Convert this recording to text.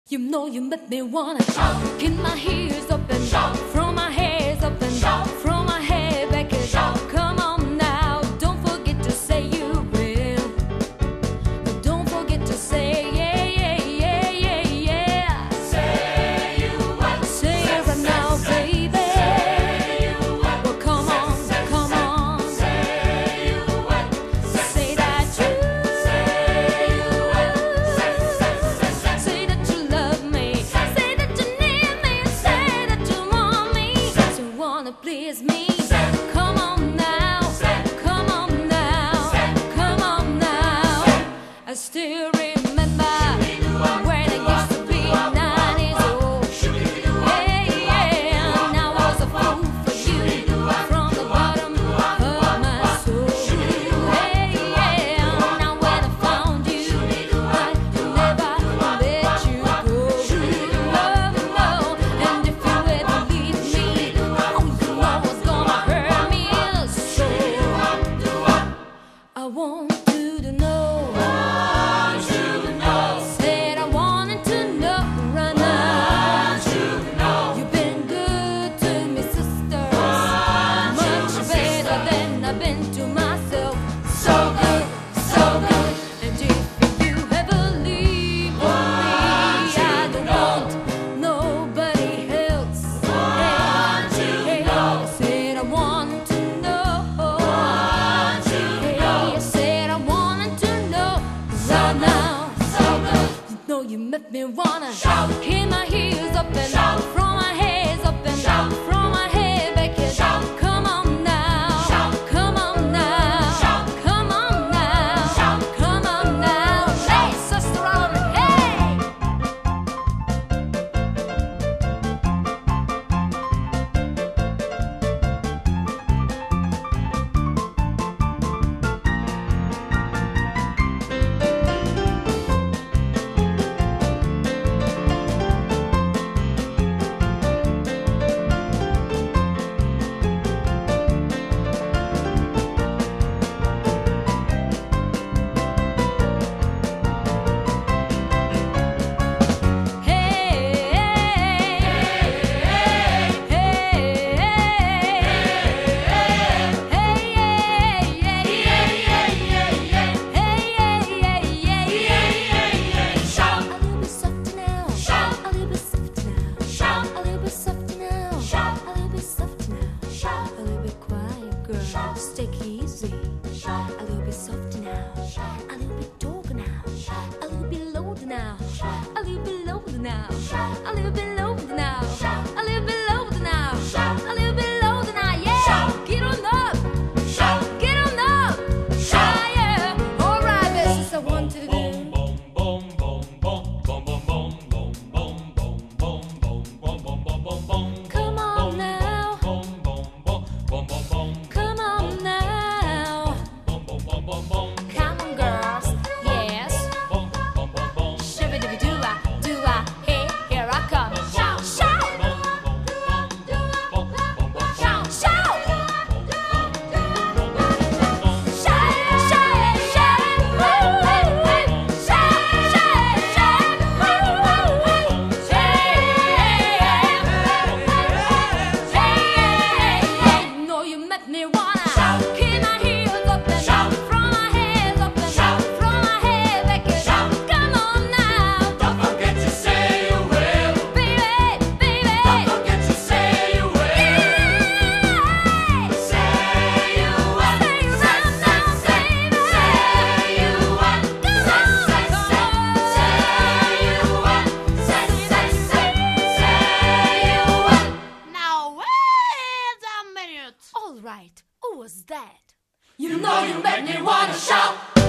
You know you make me wanna shout, keep my heels up and shout, throw my hands up and shout, throw my head back and shout. Come on now, don't forget to say you will. Don't forget to say yeah, yeah, yeah, yeah, yeah. Say you will. Say it right now, baby. Say you will. Well, come on, come on. Say you will. Say that you. Say you will. Say that you love me. Say that you need me. Say that you want me. That you wanna please me. Come on now. Come on now. Come on now. I still remember when I used to be 9 years old. Hey, yeah, and I was a fool for you from the bottom of my soul. Hey, yeah, now when I found you, I never let you go. Oh, no, and if you ever leave me, oh, you know it's gonna hurt me so. I want you to know. Said I wanted to know right now. You've been good to me, sister. Much better than I've been to myself. So good, so good. And if you ever leave me, I don't want nobody else. Hey, I said I wanted to know. Hey, I said I wanted to know right now. You know you make me wanna shout, keep my heels up and Shout. throw my hands up and Shout. throw my head back and Shout. come on now, Shout. come on now, Shout. come on now, Shout. come on now, hey sister on hey. Take it easy, a little bit soft now, a little bit talk now, a little bit loud now, a little bit loud now, a little bit loud now, a little bit loud now, a little bit loud now, yeah, get on up, get on up, yeah, alright, this is what I want to do. Come on now, come on now, come on girls, yes. Shibby-dibby-doo-ah, hey, here I come. Shout, shout, shout, shout, you know you make me wanna keep my heels up and throw my hands up and throw my head back and come on now, Don't forget to say you will. baby, baby. Don't forget to say you will. Say you will. Say you will. Say you will. Say you will. Now wait a minute. All right, who was that? You know you make me wanna shout.